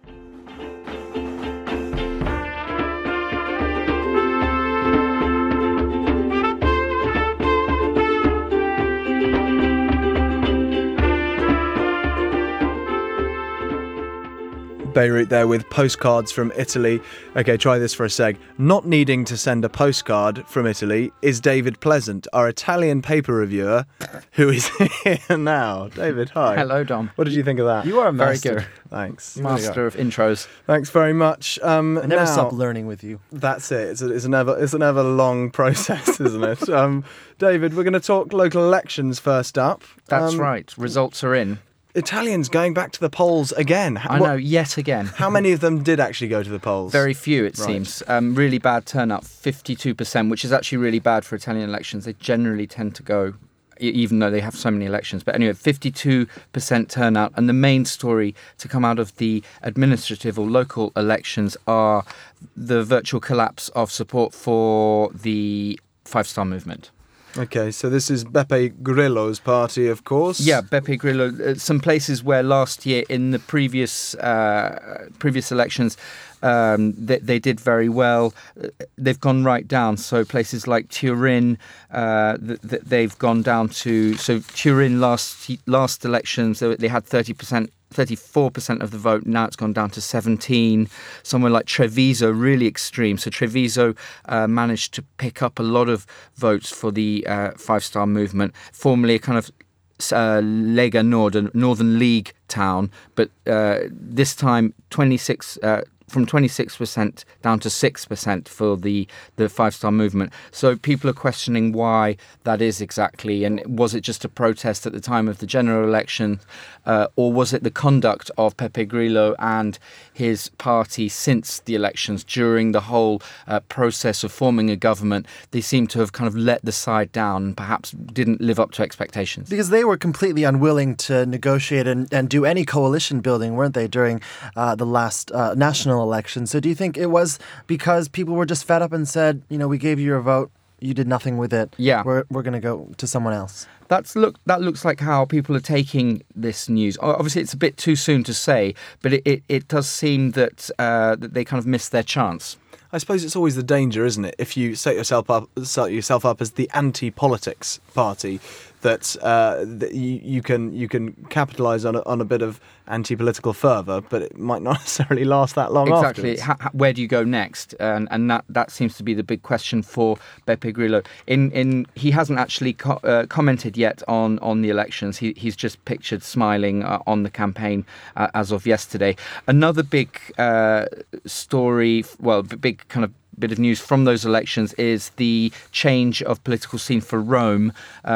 Beirut there with Postcards from Italy. Okay, try this for a sec. Not needing to send a postcard from Italy is David Pleasant, our Italian paper reviewer, who is here now. David, hi. Hello, Dom. What did you think of that? You are a Very master. good. Thanks. Master of intros. Thanks very much. I never now, stop learning with you. That's it. It's an ever long process, isn't it? David, we're going to talk local elections first up. That's right. Results are in. Italians going back to the polls again. I know, yet again. How many of them did actually go to the polls? Very few, it Right. seems. Really bad turnout, 52%, which is actually really bad for Italian elections. They generally tend to go, even though they have so many elections. But anyway, 52% turnout. And the main story to come out of the administrative or local elections are the virtual collapse of support for the Five Star Movement. Okay, so this is Beppe Grillo's party, of course. Yeah, Beppe Grillo. Some places where last year in the previous elections they did very well. They've gone right down. So places like Turin, they've gone down to. So Turin last elections they had 34% of the vote. Now it's gone down to 17. Somewhere like Treviso, really extreme. So Treviso managed to pick up a lot of votes for the Five Star Movement, formerly a kind of Lega Nord, a Northern League town, but this time from 26% down to 6% for the Five Star Movement. So people are questioning why that is exactly, and was it just a protest at the time of the general election, or was it the conduct of Beppe Grillo and his party since the elections during the whole process of forming a government? They seem to have kind of let the side down and perhaps didn't live up to expectations. Because they were completely unwilling to negotiate and do any coalition building, weren't they, during the last national election? So do you think it was because people were just fed up and said, we gave you your vote, you did nothing with it, we're going to go to someone else? That looks like how people are taking this news. Obviously, it's a bit too soon to say, but it does seem that they kind of missed their chance. I suppose it's always the danger, isn't it? If you set yourself up as the anti-politics party, that you can capitalise on a bit of anti-political fervour, but it might not necessarily last that long. Exactly. Afterwards. Where do you go next? And that seems to be the big question for Beppe Grillo. He hasn't actually commented yet on the elections. He's just pictured smiling on the campaign as of yesterday. Another big story, big kind of bit of news from those elections is the change of political scene for Rome.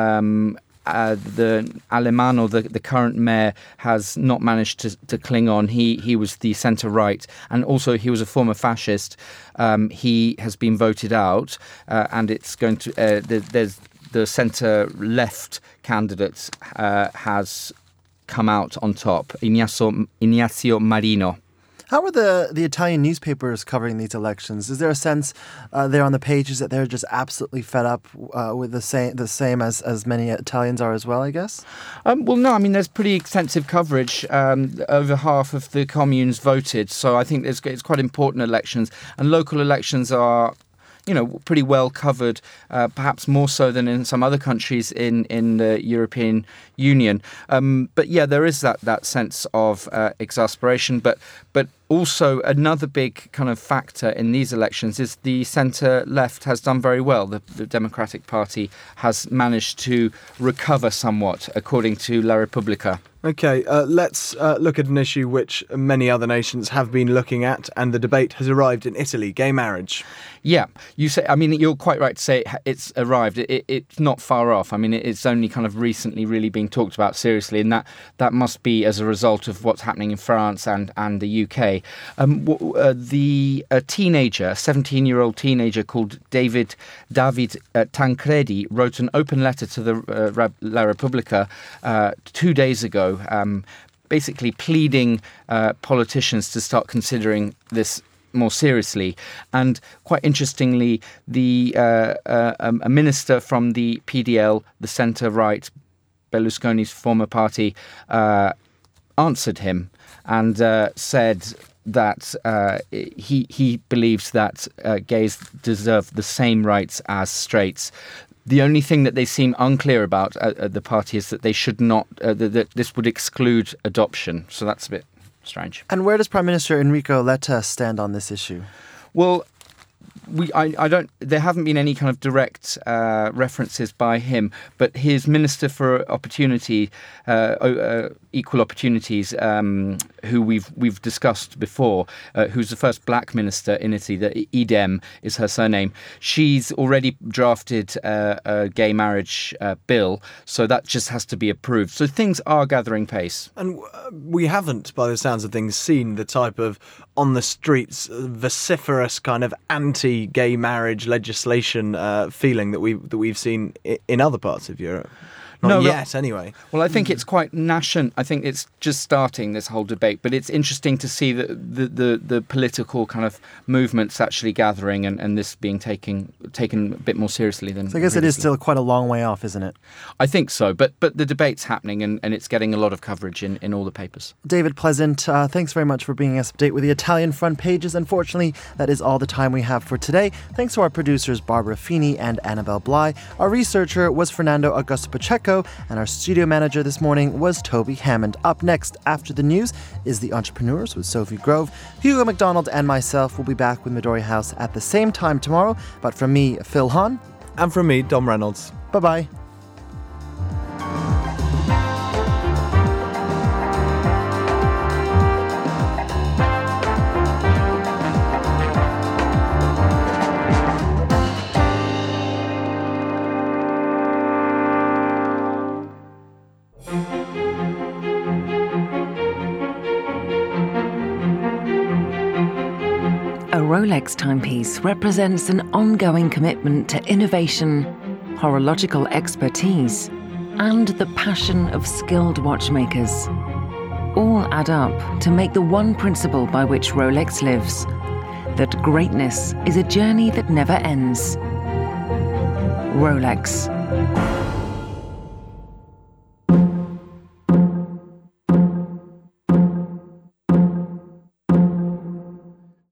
The Alemanno, the current mayor, has not managed to cling on. He was the centre-right, and also he was a former fascist. He has been voted out, and it's going to. There's the centre-left candidate has come out on top. Ignazio Marino. How are the Italian newspapers covering these elections? Is there a sense there on the pages that they're just absolutely fed up with the same as many Italians are as well, I guess? Well, no, I mean, there's pretty extensive coverage. Over half of the communes voted, so I think it's quite important elections. And local elections are, pretty well covered, perhaps more so than in some other countries in the European Union. But yeah, there is that sense of exasperation. But Also, another big kind of factor in these elections is the centre-left has done very well. The Democratic Party has managed to recover somewhat, according to La Repubblica. Okay, let's look at an issue which many other nations have been looking at, and the debate has arrived in Italy, gay marriage. Yeah, you're quite right to say it's arrived. It's not far off. I mean, it's only kind of recently really being talked about seriously, and that must be as a result of what's happening in France and the UK. A teenager, a 17-year-old teenager called David Tancredi, wrote an open letter to the La Repubblica 2 days ago, basically pleading politicians to start considering this more seriously. And quite interestingly, a minister from the PDL, the centre-right, Berlusconi's former party, answered him and said that he believes that gays deserve the same rights as straights. The only thing that they seem unclear about at the party is that they should not, that this would exclude adoption. So that's a bit strange. And where does Prime Minister Enrico Letta stand on this issue? Well, there haven't been any kind of direct references by him, but his Minister for Equal Opportunities, who we've discussed before, who's the first black minister in Italy, the Idem is her surname. She's already drafted a gay marriage bill, so that just has to be approved. So things are gathering pace. And we haven't, by the sounds of things, seen the type of on the streets vociferous kind of anti-gay marriage legislation feeling that we've seen in other parts of Europe. Not yet, anyway. Well, I think it's quite nascent. I think it's just starting, this whole debate. But it's interesting to see the political kind of movements actually gathering and this being taken a bit more seriously than. So I guess it is still quite a long way off, isn't it? I think so. But the debate's happening and it's getting a lot of coverage in all the papers. David Pleasant, thanks very much for bringing us up to date with the Italian front pages. Unfortunately, that is all the time we have for today. Thanks to our producers Barbara Feeney and Annabelle Bly. Our researcher was Fernando Augusto Pacheco. And our studio manager this morning was Toby Hammond. Up next, after the news, is The Entrepreneurs with Sophie Grove. Hugo McDonald and myself will be back with Midori House at the same time tomorrow. But from me, Phil Hahn. And from me, Dom Reynolds. Bye-bye. A Rolex timepiece represents an ongoing commitment to innovation, horological expertise, and the passion of skilled watchmakers. All add up to make the one principle by which Rolex lives, that greatness is a journey that never ends. Rolex.